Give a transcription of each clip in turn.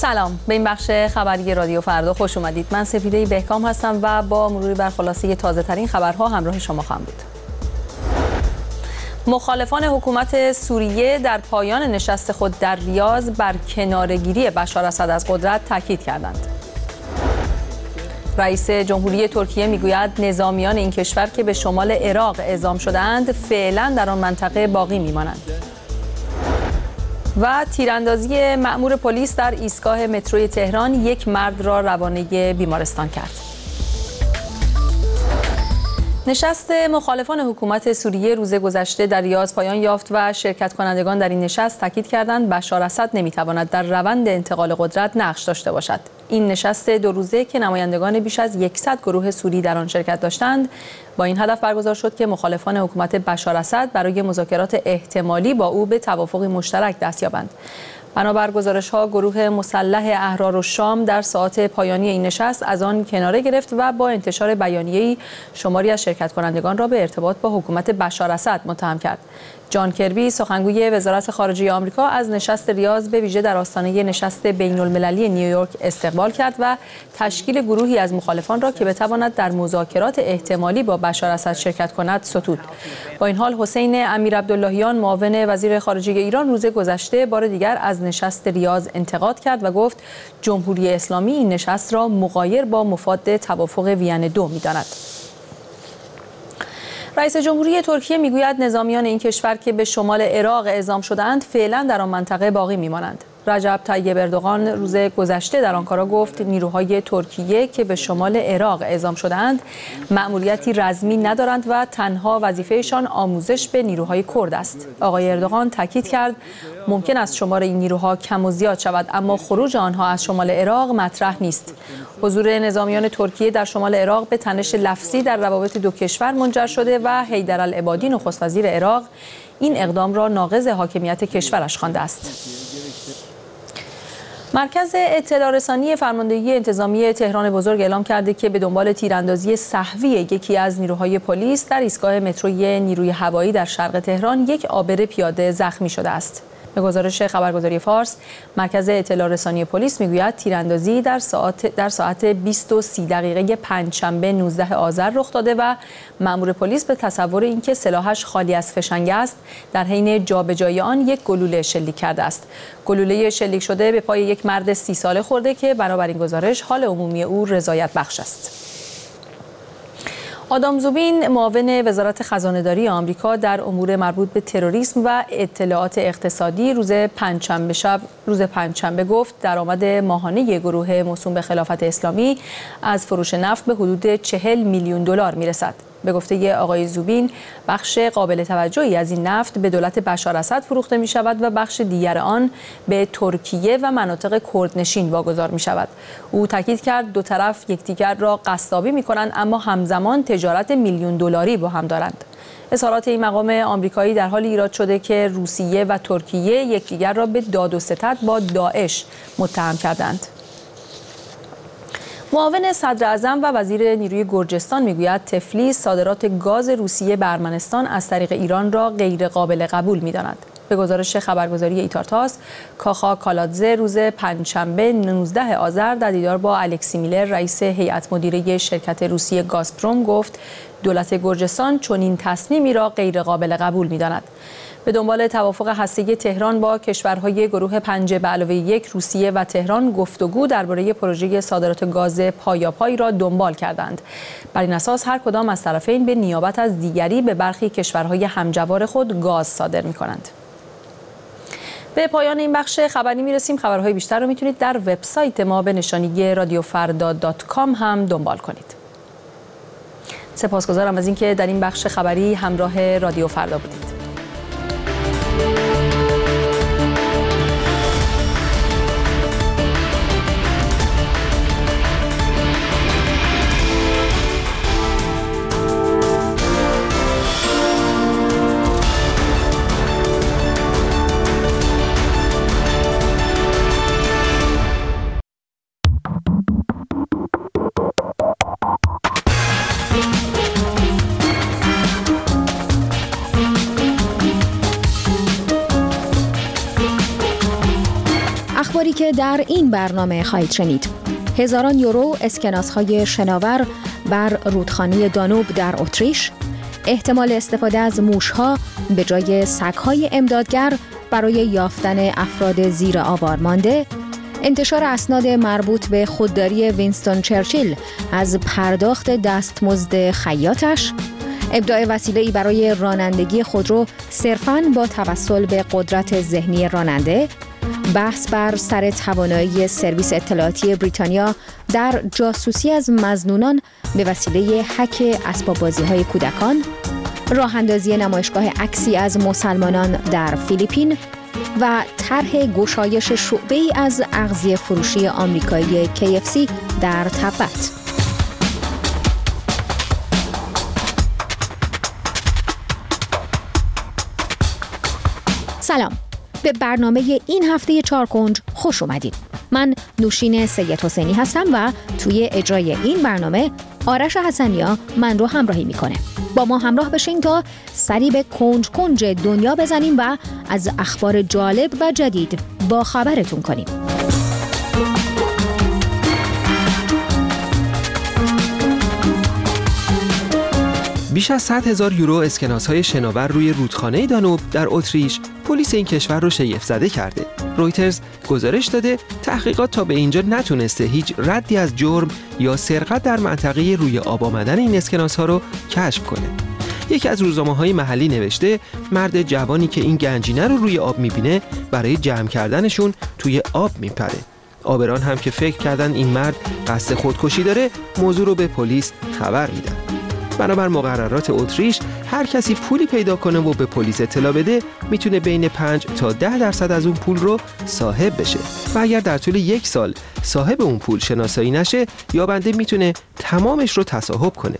سلام، به این بخش خبری رادیو فردا خوش اومدید. من سپیده بهکام هستم و با مروری بر خلاصه تازه ترین خبرها همراه شما خواهم بود. مخالفان حکومت سوریه در پایان نشست خود در ریاض بر کناره‌گیری بشار اسد از قدرت تاکید کردند. رئیس جمهوری ترکیه میگوید نظامیان این کشور که به شمال عراق اعزام شده‌اند فعلا در آن منطقه باقی میمانند. و تیراندازی مأمور پلیس در ایستگاه متروی تهران یک مرد را روانه بیمارستان کرد. نشست مخالفان حکومت سوریه روز گذشته در ریاض پایان یافت و شرکت کنندگان در این نشست تاکید کردند بشار اسد نمیتواند در روند انتقال قدرت نقش داشته باشد. این نشست 2 روزه که نمایندگان بیش از 100 گروه سوری در آن شرکت داشتند با این هدف برگزار شد که مخالفان حکومت بشار اسد برای مذاکرات احتمالی با او به توافقی مشترک دست یابند. بنابر گزارش‌ها گروه مسلح احرار الشام در ساعات پایانی این نشست از آن کناره گرفت و با انتشار بیانیه‌ای شماری از شرکت کنندگان را به ارتباط با حکومت بشار اسد متهم کرد. جان کربی سخنگوی وزارت خارجه آمریکا از نشست ریاض به ویژه در آستانه نشست بین‌المللی نیویورک استقبال کرد و تشکیل گروهی از مخالفان را که بتواند در مذاکرات احتمالی با بشار اسد شرکت کند ستود. با این حال حسین امیرعبداللهیان معاون وزیر خارجه ایران روز گذشته بار دیگر از نشست ریاض انتقاد کرد و گفت جمهوری اسلامی این نشست را مغایر با مفاد توافق وین 2 می‌داند. رئیس جمهوری ترکیه میگوید نظامیان این کشور که به شمال عراق اعزام شده‌اند فعلا در آن منطقه باقی میمانند. رجب طیب اردوغان روز گذشته در آنکارا گفت نیروهای ترکیه که به شمال عراق اعزام شده‌اند مأموریتی رزمی ندارند و تنها وظیفهشان آموزش به نیروهای کرد است. آقای اردوغان تاکید کرد ممکن است شمار این نیروها کم و زیاد شود اما خروج آنها از شمال عراق مطرح نیست. حضور نظامیان ترکیه در شمال عراق به تنش لفظی در روابط دو کشور منجر شده و حیدرالعبادی نخست وزیر عراق این اقدام را ناقض حاکمیت کشورش خوانده است. مرکز اطلاع رسانی فرماندهی انتظامی تهران بزرگ اعلام کرده که به دنبال تیراندازی سهوی یکی از نیروهای پلیس در ایستگاه متروی نیروی هوایی در شرق تهران یک عابر پیاده زخمی شده است. به گزارش خبرگزاری فارس، مرکز اطلاع رسانی پلیس میگوید تیراندازی در ساعت 20:30 پنجشنبه 19 آذر رخ داده و مأمور پلیس به تصور اینکه سلاحش خالی از فشنگ است در حین جابجایی آن یک گلوله شلیک کرده است. گلوله شلیک شده به پای یک مرد 30 ساله خورده که بنابراین گزارش حال عمومی او رضایت بخش است. آدام زوبین معاون وزارت خزانه‌داری آمریکا در امور مربوط به تروریسم و اطلاعات اقتصادی روز پنجشنبه گفت درآمد ماهانه گروه موسوم به خلافت اسلامی از فروش نفت به حدود 40 میلیون دلار میرسد. به گفته آقای زوبین بخش قابل توجهی از این نفت به دولت بشار اسد فروخته می شود و بخش دیگر آن به ترکیه و مناطق کردنشین واگذار می شود. او تاکید کرد دو طرف یکدیگر را قصابی می کنند اما همزمان تجارت میلیون دلاری با هم دارند. اظهارات این مقام آمریکایی در حال ایراد شده که روسیه و ترکیه یکدیگر را به داد و ستد با داعش متهم کردند. معاون صدر اعظم و وزیر نیروی گرجستان میگوید تفلیس صادرات گاز روسیه به ارمنستان از طریق ایران را غیر قابل قبول می‌داند. به گزارش خبرگزاری ایتارتاس، کاخا کالادزه روز پنجشنبه 19 آذر در دیدار با الکسی میلر رئیس هیئت مدیره شرکت روسی گازپروم گفت دولت گرجستان چنین تصمیمی را غیر قابل قبول می‌داند. به دنبال توافق هسته‌ای تهران با کشورهای گروه 5+1 روسیه و تهران گفتگو درباره پروژه صادرات گاز پایاپای را دنبال کردند. بر این اساس هر کدام از طرفین به نیابت از دیگری به برخی کشورهای همجوار خود گاز صادر می‌کنند. به پایان این بخش خبری می‌رسیم. خبرهای بیشتر رو می‌تونید در وبسایت ما به نشانی radiofarda.com هم دنبال کنید. سپاسگزارم از اینکه در این بخش خبری همراه رادیو فردا بودید. خبری که در این برنامه خواهید شنید: هزاران یورو اسکناس‌های شناور بر رودخانه دانوب در اتریش، احتمال استفاده از موش‌ها به جای سگ‌های امدادگر برای یافتن افراد زیر آوار مانده، انتشار اسناد مربوط به خودداری وینستون چرچیل از پرداخت دستمزد خیاطش، ابداع وسیله‌ای برای رانندگی خودرو صرفاً با توسل به قدرت ذهنی راننده، بحث بر سر توانایی سرویس اطلاعاتی بریتانیا در جاسوسی از مظنونان به وسیله هک اسباب‌بازی‌های کودکان، راه اندازی نمایشگاه عکسی از مسلمانان در فیلیپین و طرح گشایش شعبه‌ای از اغذیه فروشی آمریکایی KFC در تبت. سلام، به برنامه این هفته چارکنج خوش اومدید. من نوشین سید حسینی هستم و توی اجرای این برنامه آرش حسنیا من رو همراهی میکنه. با ما همراه بشین تا سری به کنج کنج دنیا بزنیم و از اخبار جالب و جدید با خبرتون کنیم. بیش از 100,000 یورو اسکناس‌های شناور روی رودخانه دانوب در اتریش پلیس این کشور رو شگفت زده کرده. رویترز گزارش داده تحقیقات تا به اینجا نتونسته هیچ ردی از جرم یا سرقت در منطقه روی آب آمدن این اسکناس‌ها رو کشف کنه. یکی از روزنامه‌های محلی نوشته مرد جوانی که این گنجینه رو روی آب می‌بینه برای جمع کردنشون توی آب میپره. آبران هم که فکر کردن این مرد قصد خودکشی داره موضوع رو به پلیس خبر میدن. بنابر مقررات اتریش هر کسی پولی پیدا کنه و به پلیس اطلاع بده میتونه بین 5 تا 10% از اون پول رو صاحب بشه و اگر در طول 1 سال صاحب اون پول شناسایی نشه یابنده میتونه تمامش رو تصاحب کنه.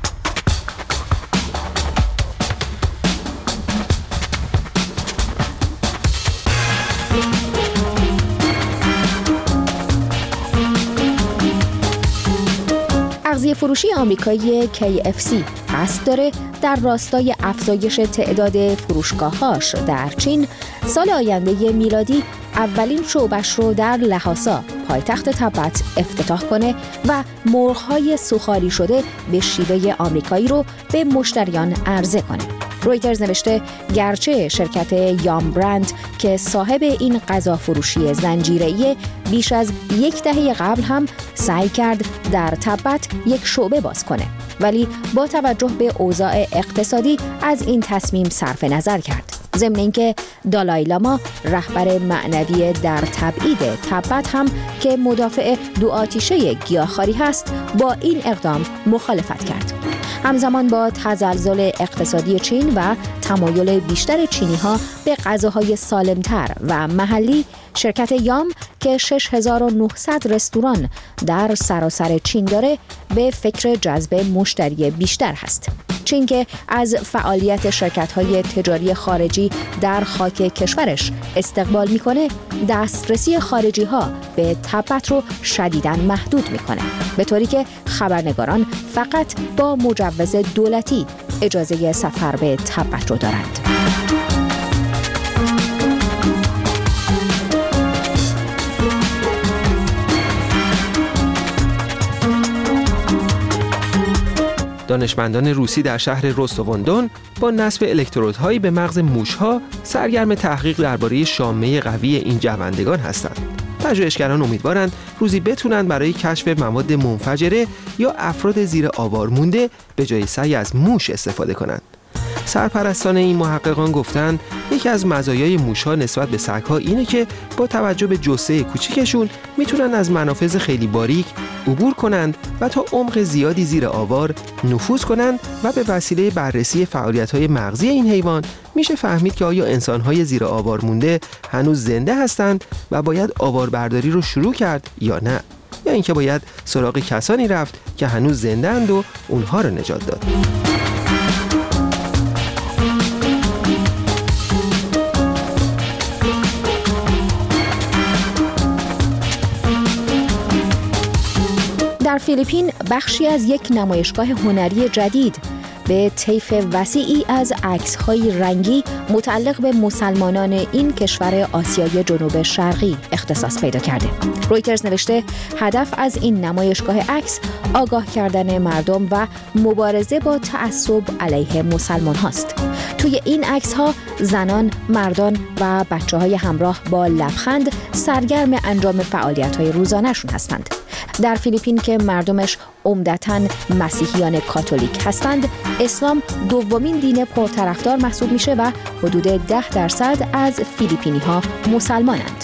اغذیه فروشی آمریکایی KFC قصد داره در راستای افزایش تعداد فروشگاه‌هاش در چین سال آینده میلادی اولین شعبش رو در لحاسا پایتخت تبت افتتاح کنه و مرغ‌های سوخاری شده به شیوه آمریکایی رو به مشتریان عرضه کنه. رویترز نوشته گرچه شرکت یام برند که صاحب این غذا فروشی زنجیره‌ای بیش از 1 دهه قبل هم سعی کرد در تبت یک شعبه باز کنه، ولی با توجه به اوضاع اقتصادی از این تصمیم صرف نظر کرد. ضمن اینکه دالای لاما رهبر معنوی در تبعید تبت هم که مدافع دو آتیشه گیاهخواری هست با این اقدام مخالفت کرد. همزمان با تزلزل اقتصادی چین و تمایل بیشتر چینی‌ها به غذاهای سالم‌تر و محلی، شرکت یام که 6900 رستوران در سراسر چین داره به فکر جذب مشتری بیشتر هست. چین که از فعالیت شرکت‌های تجاری خارجی در خاک کشورش استقبال می‌کنه، دسترسی خارجی‌ها به تبت رو شدیداً محدود می‌کنه، به طوری که خبرنگاران فقط با مجوز دولتی اجازه سفر به تبت رو دارند. دانشمندان روسی در شهر رستوون با نصب الکترودهایی به مغز موش‌ها سرگرم تحقیق درباره شامه قوی این جوندگان هستند. پژوهشگران امیدوارند روزی بتونن برای کشف مواد منفجره یا افراد زیر آوار مونده به جای سعی از موش استفاده کنند. سرپرستان این محققان گفتند یکی از مزایای موش‌ها نسبت به سگ‌ها اینه که با توجه به جثه کوچیکشون میتونن از منافذ خیلی باریک عبور کنند و تا عمق زیادی زیر آوار نفوذ کنند و به وسیله بررسی فعالیت‌های مغزی این حیوان میشه فهمید که آیا انسان‌های زیر آوار مونده هنوز زنده هستند و باید آواربرداری رو شروع کرد یا نه، یا اینکه باید سراغ کسانی رفت که هنوز زنده اند و اونها رو نجات داد. در فیلیپین بخشی از یک نمایشگاه هنری جدید به طیف وسیعی از عکس‌های رنگی متعلق به مسلمانان این کشور آسیای جنوب شرقی اختصاص پیدا کرده. رویترز نوشته هدف از این نمایشگاه عکس آگاه کردن مردم و مبارزه با تعصب علیه مسلمان هاست. توی این عکس ها زنان، مردان و بچه‌های همراه با لبخند سرگرم انجام فعالیت‌های روزانه‌شون هستند. در فیلیپین که مردمش عمدتاً مسیحیان کاتولیک هستند، اسلام دومین دین پرطرفدار محسوب میشه و حدود 10% از فیلیپینی‌ها مسلمانند.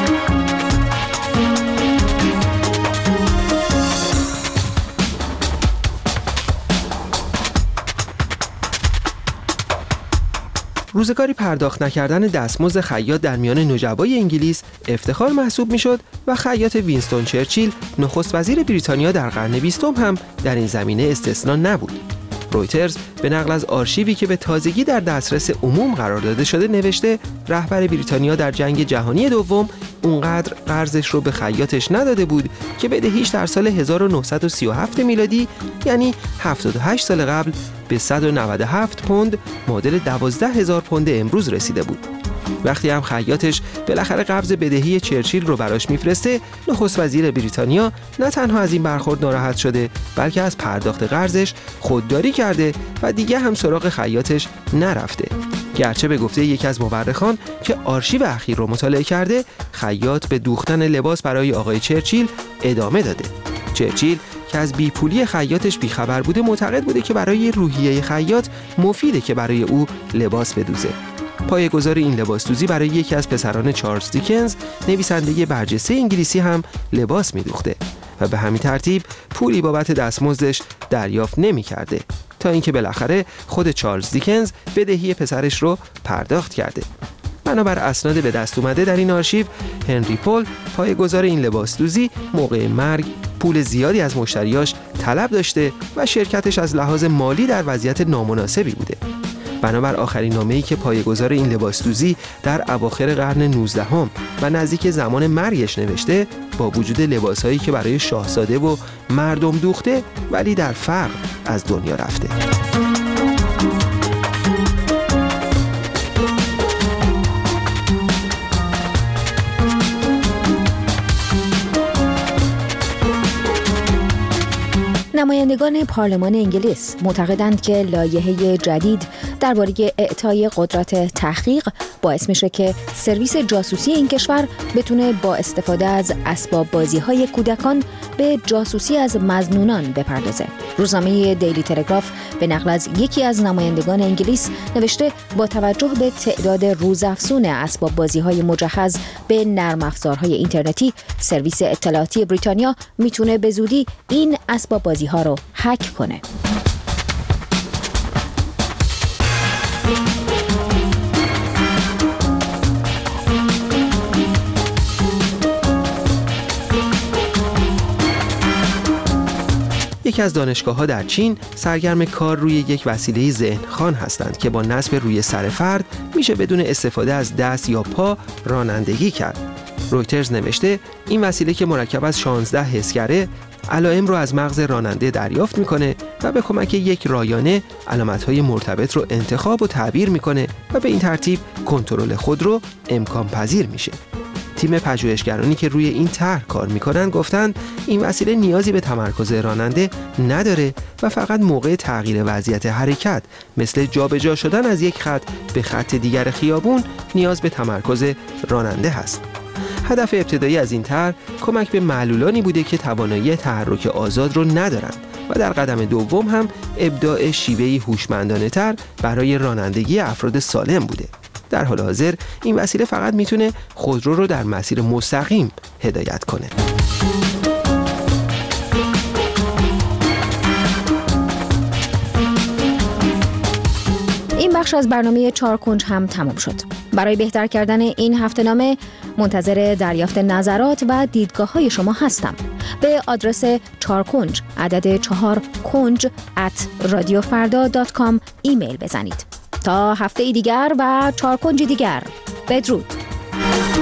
روزگاری پرداخت نکردن دستمزد خیاط در میان نجبای انگلیس افتخار محسوب میشد و خیاط وینستون چرچیل نخست وزیر بریتانیا در قرن 20 هم در این زمینه استثنا نبود. رویترز به نقل از آرشیوی که به تازگی در دسترس عموم قرار داده شده نوشته رهبر بریتانیا در جنگ جهانی دوم اونقدر قرضش رو به خیاطش نداده بود که بدهیش در سال 1937 میلادی یعنی 78 سال قبل به 197 پوند معادل 12,000 پوند امروز رسیده بود. وقتی هم خیاطش بالاخره قبض بدهی چرچیل رو براش میفرسته، نخست وزیر بریتانیا نه تنها از این برخورد ناراحت شده بلکه از پرداخت قرضش خودداری کرده و دیگه هم سراغ خیاطش نرفته. گرچه به گفته یکی از مورخان که آرشیو اخیر رو مطالعه کرده، خیاط به دوختن لباس برای آقای چرچیل ادامه داده. چرچیل که از بیپولی خیاطش بیخبر بوده معتقد بوده که برای روحیه خیاط مفیده که برای او لباس بدوزه. پایه‌گذار این لباسدوزی برای یکی از پسران چارلز دیکنز، نویسنده برجسته انگلیسی هم لباس می‌دوخته و به همین ترتیب پولی بابت دستمزدش دریافت نمی‌کرده تا اینکه بالاخره خود چارلز دیکنز بدهی پسرش رو پرداخت کرده. بنابر اسناد به دست اومده در این آرشیو، هنری پول پایه‌گذار این لباسدوزی موقع مرگ پول زیادی از مشتریاش طلب داشته و شرکتش از لحاظ مالی در وضعیت نامناسبی بوده. بنابر آخرین نامه‌ای که پایه‌گذار این لباسدوزی در اواخر قرن 19 و نزدیک زمان مرگش نوشته، با وجود لباسایی که برای شاهزاده و مردم دوخته ولی در فقر از دنیا رفته. نمایندگان پارلمان انگلیس معتقدند که لایحه جدید درباره اعطای قدرت تحقیق باعث میشه که سرویس جاسوسی این کشور بتونه با استفاده از اسباب بازی‌های کودکان به جاسوسی از مظنونان بپردازه. روزنامه دیلی تلگراف به نقل از یکی از نمایندگان انگلیس نوشته با توجه به تعداد روزافزون اسباب بازی‌های مجهز به نرم افزارهای اینترنتی، سرویس اطلاعاتی بریتانیا میتونه به زودی این اسباب بازی‌ها رو هک کنه. یکی از دانشگاه‌ها در چین سرگرم کار روی یک وسیله ذهن‌خوان هستند که با نصب روی سر فرد میشه بدون استفاده از دست یا پا رانندگی کرد. رویترز نوشته این وسیله که مرکب از 16 حسگره علائم رو از مغز راننده دریافت میکنه و به کمک یک رایانه علامت‌های مرتبط رو انتخاب و تعبیر میکنه و به این ترتیب کنترل خود رو امکان پذیر میشه. تیم پژوهشگرانی که روی این طرح کار میکنن گفتند این وسیله نیازی به تمرکز راننده نداره و فقط موقع تغییر وضعیت حرکت مثل جابجا شدن از یک خط به خط دیگر خیابون نیاز به تمرکز راننده هست. هدف ابتدایی از این طرح کمک به معلولانی بوده که توانایی تحرک آزاد رو ندارند و در قدم دوم هم ابداع شیوهی هوشمندانه‌تر برای رانندگی افراد سالم بوده. در حال حاضر این وسیله فقط میتونه خودرو رو در مسیر مستقیم هدایت کنه. این بخش از برنامه 4 کنج هم تمام شد. برای بهتر کردن این هفته‌نامه منتظر دریافت نظرات و دیدگاه‌های شما هستم. به آدرس 4 کنج عدد 4 کنج @radiofarda.com ایمیل بزنید. تا هفته دیگر و 4 کنج دیگر، بدرود.